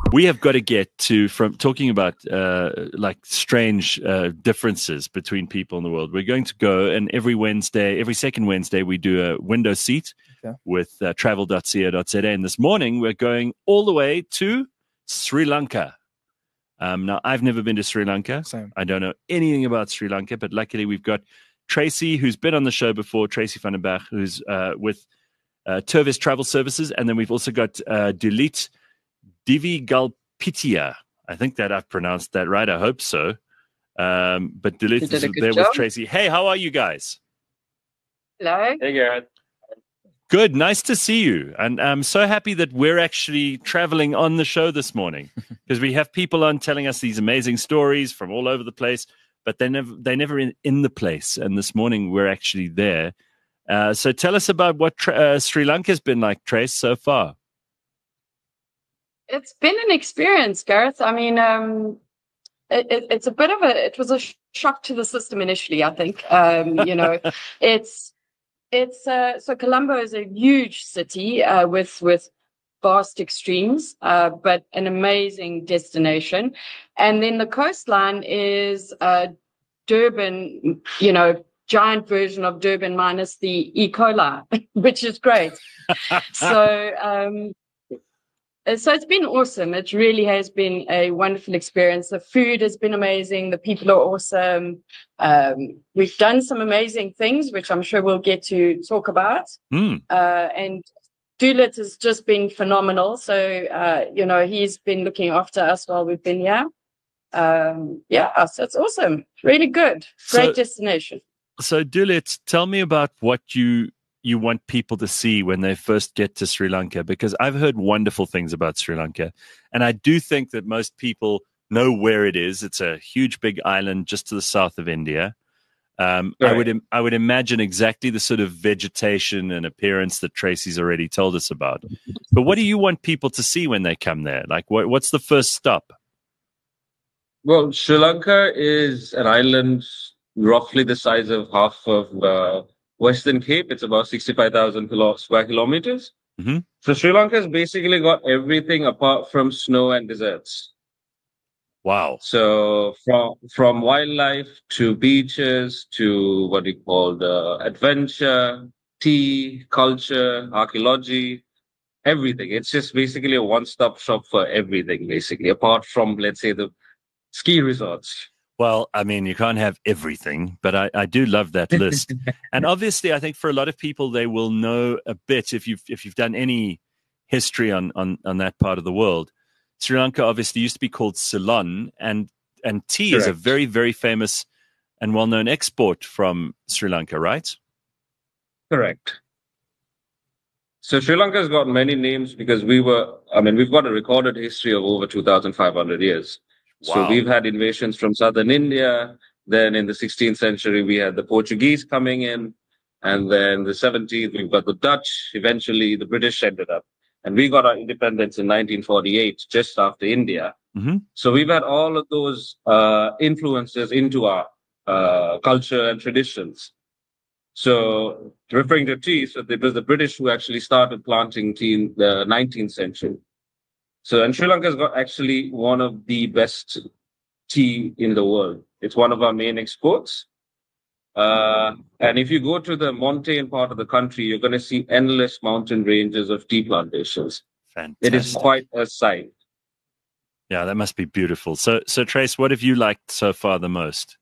We have got to get to, from talking about like strange differences between people in the world. We're going to go, and every second Wednesday, we do a window seat with travel.co.za. And this morning, we're going all the way to Sri Lanka. Now, I've never been to Sri Lanka. Same. I don't know anything about Sri Lanka, but luckily we've got Tracy, who's been on the show before, Tracy van den Berg, who's with Tervis Travel Services. And then we've also got Dulit Divigalpitia. I think that I've pronounced that right. I hope so. But Dulit is there with Tracy. Hey, how are you guys? Hello. Hey, Garrett. Good. Nice to see you. And I'm so happy that we're actually traveling on the show this morning because we have people on telling us these amazing stories from all over the place, but they're never in the place. And this morning we're actually there. So tell us about what Sri Lanka's been like, Trace, so far. It's been an experience, Gareth. I mean, it's a bit of it was a shock to the system initially, I think. So Colombo is a huge city with vast extremes, but an amazing destination. And then the coastline is Durban, giant version of Durban minus the E. coli, which is great. So it's been awesome. It really has been a wonderful experience. The food has been amazing. The people are awesome. We've done some amazing things, which I'm sure we'll get to talk about. And Dulit has just been phenomenal. So, he's been looking after us while we've been here. So it's awesome. Really good. Great destination. So, Dulit, tell me about what you want people to see when they first get to Sri Lanka, because I've heard wonderful things about Sri Lanka. And I do think that most people know where it is. It's a huge, big island just to the south of India. Right. I would imagine exactly the sort of vegetation and appearance that Tracy's already told us about. But what do you want people to see when they come there? Like, what's the first stop? Well, Sri Lanka is an island roughly the size of half of Western Cape. It's about 65,000 square kilometers. Mm-hmm. So Sri Lanka has basically got everything apart from snow and deserts. Wow. So from wildlife to beaches to what we call adventure, tea, culture, archaeology, everything. It's just basically a one-stop shop for everything, basically, apart from, let's say, the ski resorts. Well, I mean, you can't have everything, but I do love that list. And obviously, I think for a lot of people, they will know a bit if you've done any history on that part of the world. Sri Lanka obviously used to be called Ceylon, and tea Correct. is a very, very famous and well-known export from Sri Lanka, right? Correct. So Sri Lanka has got many names because we've got a recorded history of over 2,500 years. Wow. So we've had invasions from southern India. Then in the 16th century, we had the Portuguese coming in. And then the 17th, we've got the Dutch. Eventually, the British ended up. And we got our independence in 1948, just after India. Mm-hmm. So we've had all of those influences into our culture and traditions. So referring to tea, so it was the British who actually started planting tea in the 19th century. So, and Sri Lanka has got actually one of the best tea in the world. It's one of our main exports. And if you go to the montane part of the country, you're going to see endless mountain ranges of tea plantations. Fantastic. It is quite a sight. Yeah, that must be beautiful. So Trace, what have you liked so far the most?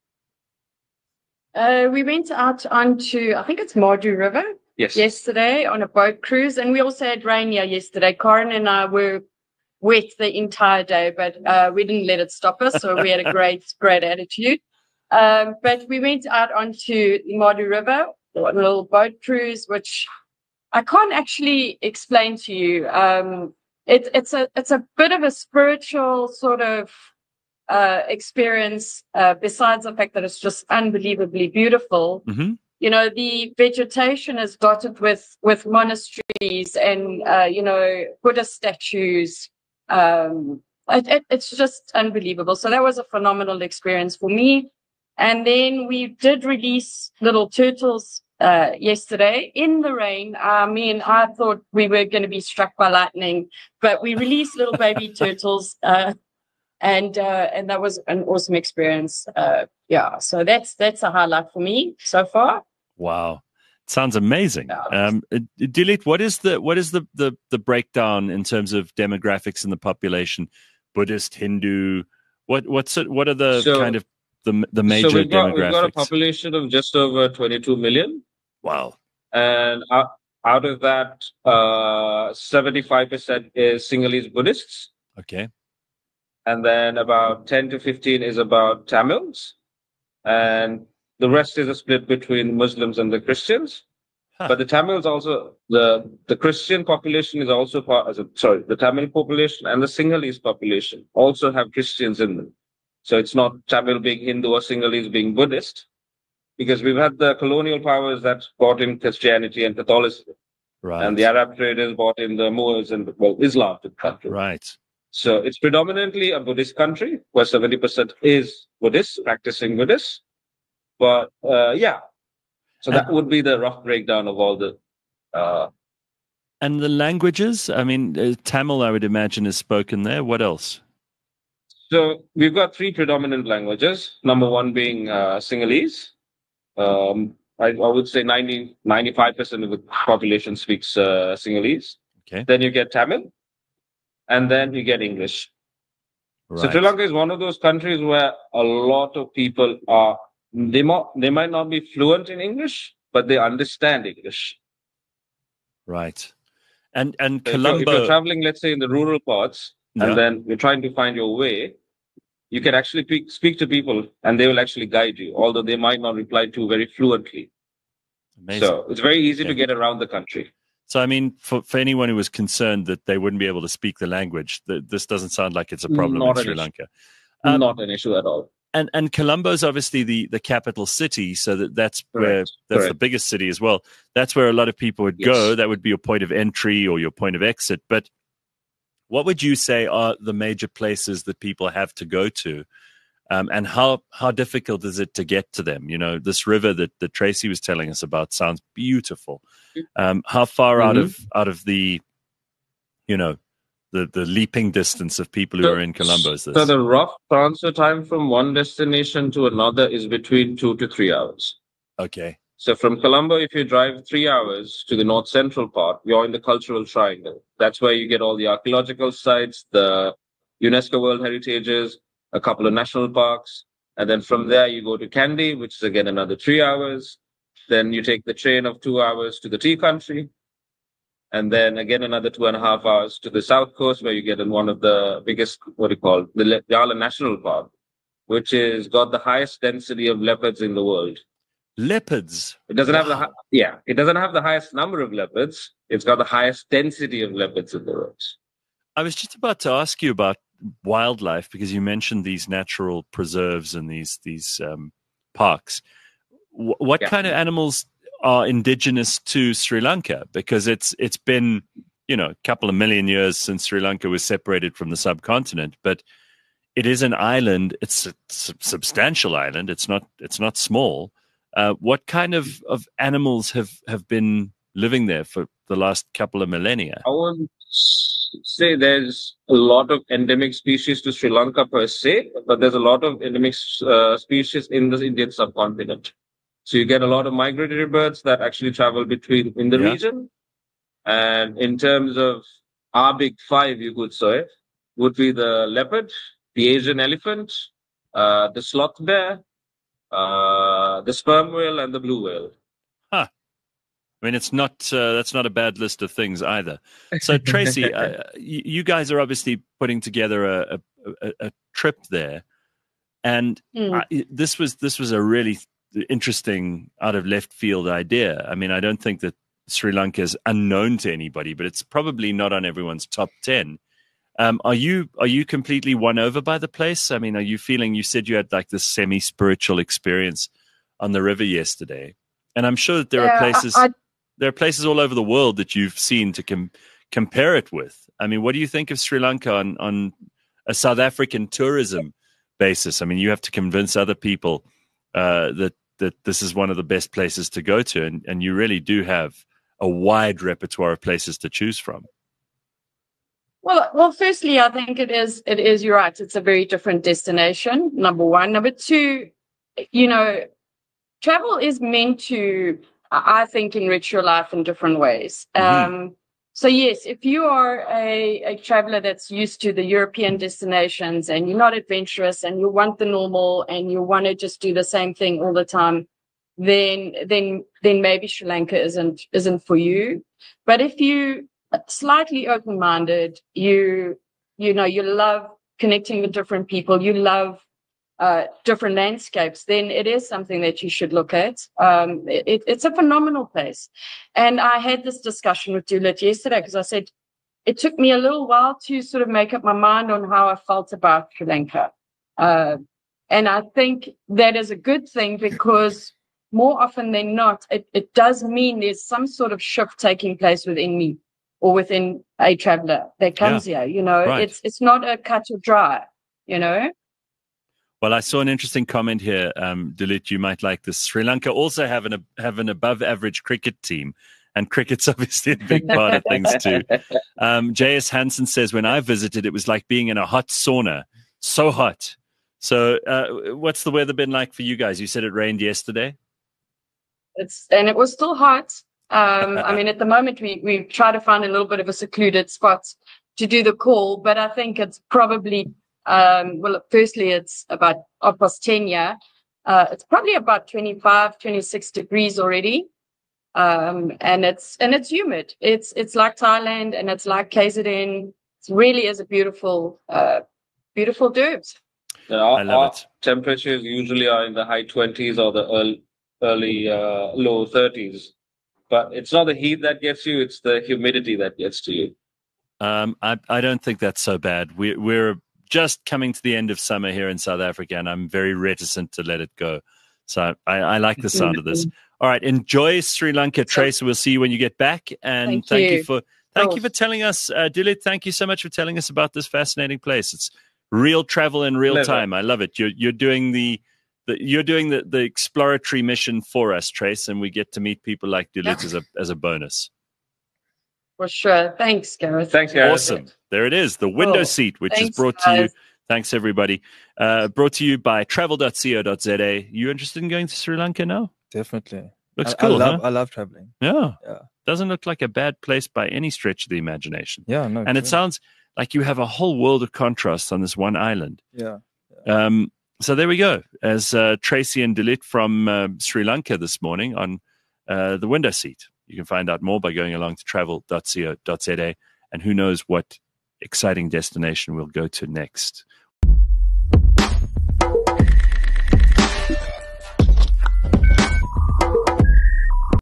We went out onto, I think it's Madu River. Yes. Yesterday on a boat cruise, and we also had rain here yesterday. Corin and I were wet the entire day, but we didn't let it stop us, so we had a great attitude. But we went out onto the Madu River on a little boat cruise, which I can't actually explain to you. It's a bit of a spiritual sort of experience, besides the fact that it's just unbelievably beautiful. Mm-hmm. The vegetation is dotted with monasteries and, Buddhist statues. It's just unbelievable. So that was a phenomenal experience for me. And then we did release little turtles yesterday in the rain. Me and I thought we were going to be struck by lightning, but we released little baby turtles, and that was an awesome experience. Yeah, so that's a highlight for me so far. Wow. Sounds amazing. Dilit, what is the breakdown in terms of demographics in the population? Buddhist, Hindu, what are the kind of the major demographics? We've got a population of just over 22 million. Wow. And out of that, 75% is Sinhalese Buddhists. Okay. And then about 10 to 15 is about Tamils. And the rest is a split between Muslims and the Christians. Huh. But the Tamils also, the Christian population is also the Tamil population and the Sinhalese population also have Christians in them. So it's not Tamil being Hindu or Sinhalese being Buddhist, because we've had the colonial powers that brought in Christianity and Catholicism. Right. And the Arab traders brought in the Moors and Islam to the country. Right. So it's predominantly a Buddhist country where 70% is Buddhist, practicing Buddhist. But so that would be the rough breakdown of all the. And the languages? I mean, Tamil, I would imagine, is spoken there. What else? So we've got three predominant languages. Number one being Sinhalese. I would say 95% of the population speaks Sinhalese. Okay. Then you get Tamil, and then you get English. Right. So Sri Lanka is one of those countries where a lot of people are. They might not be fluent in English, but they understand English. Right. And so Colombo. If you're traveling, let's say in the rural parts, and then you're trying to find your way, you can actually speak to people, and they will actually guide you, although they might not reply to very fluently. Amazing. So it's very easy to get around the country. So, I mean, for anyone who was concerned that they wouldn't be able to speak the language, this doesn't sound like it's a problem in Sri Lanka. Not an issue at all. And Colombo is obviously the capital city, so that's where that's the biggest city as well. That's where a lot of people would go. That would be your point of entry or your point of exit. But what would you say are the major places that people have to go to? And how difficult is it to get to them? You know, this river that Tracy was telling us about sounds beautiful. How far out of the, you know, the leaping distance of people who are in Colombo is this? So the rough transfer time from one destination to another is between 2 to 3 hours. Okay. So from Colombo, if you drive 3 hours to the north central part, you're in the cultural triangle. That's where you get all the archaeological sites, the UNESCO World Heritages, a couple of national parks. And then from there, you go to Kandy, which is again another 3 hours. Then you take the train of 2 hours to the tea country. And then again, another 2.5 hours to the south coast, where you get in one of the biggest, the Yala National Park, which has got the highest density of leopards in the world. Leopards? It doesn't have it doesn't have the highest number of leopards. It's got the highest density of leopards in the world. I was just about to ask you about wildlife, because you mentioned these natural preserves and these parks. What kind of animals are indigenous to Sri Lanka? Because it's been, you know, a couple of million years since Sri Lanka was separated from the subcontinent, but it is an island. It's a substantial island. It's not small. What kind of animals have been living there for the last couple of millennia? I wouldn't say there's a lot of endemic species to Sri Lanka per se, but there's a lot of endemic species in the Indian subcontinent. So you get a lot of migratory birds that actually travel in the region. And in terms of our big five, you could say, would be the leopard, the Asian elephant, the sloth bear, the sperm whale, and the blue whale. Huh. I mean, it's not that's not a bad list of things either. So, Tracy, you guys are obviously putting together a trip there, and this was a really interesting out of left field idea. I mean, I don't think that Sri Lanka is unknown to anybody, but it's probably not on everyone's top 10. Are you completely won over by the place? I mean, are you feeling, you said you had like this semi-spiritual experience on the river yesterday, and I'm sure that there are places there are places all over the world that you've seen to compare it with. I mean, what do you think of Sri Lanka on a South African tourism basis? I mean, you have to convince other people that this is one of the best places to go to, and you really do have a wide repertoire of places to choose from. Well, firstly, I think it is, you're right. It's a very different destination, number one. Number two, travel is meant to, I think, enrich your life in different ways. So yes, if you are a traveler that's used to the European destinations and you're not adventurous and you want the normal and you want to just do the same thing all the time, then maybe Sri Lanka isn't for you. But if you slightly open-minded, you love connecting with different people, you love different landscapes, then it is something that you should look at. It's a phenomenal place. And I had this discussion with Dulit yesterday because I said it took me a little while to sort of make up my mind on how I felt about Sri Lanka. And I think that is a good thing because more often than not, it does mean there's some sort of shift taking place within me or within a traveler that comes here. Right. It's not a cut or dry, Well, I saw an interesting comment here, Dulit, you might like this. Sri Lanka also have an above-average cricket team, and cricket's obviously a big part of things too. J.S. Hansen says, when I visited, it was like being in a hot sauna. So hot. So what's the weather been like for you guys? You said it rained yesterday? And it was still hot. I mean, at the moment, we try to find a little bit of a secluded spot to do the call, but I think it's probably... firstly, it's about 10 here. It's probably about 25, 26 degrees already. And it's humid. It's like Thailand and it's like KZN. It really is a beautiful Durbs. I love it. Temperatures usually are in the high 20s or the early low 30s. But it's not the heat that gets you, it's the humidity that gets to you. I don't think that's so bad. We're just coming to the end of summer here in South Africa, and I'm very reticent to let it go. So I like the sound of this. All right, enjoy Sri Lanka, Trace. We'll see you when you get back. And thank you for telling us, Dulit. Thank you so much for telling us about this fascinating place. It's real travel in real time. I love it. You're doing the exploratory mission for us, Trace, and we get to meet people like Dulit as a bonus. For sure. Thanks, Gareth. Thanks, Gareth. Awesome. There it is, the window seat, which is brought to you. Thanks, everybody. Brought to you by travel.co.za. You interested in going to Sri Lanka now? Definitely. Looks cool, I love traveling. Yeah. Doesn't look like a bad place by any stretch of the imagination. Yeah, no. And it sounds like you have a whole world of contrasts on this one island. Yeah. So there we go. As Tracy and Dulit from Sri Lanka this morning on the window seat. You can find out more by going along to travel.co.za, and who knows what exciting destination we'll go to next.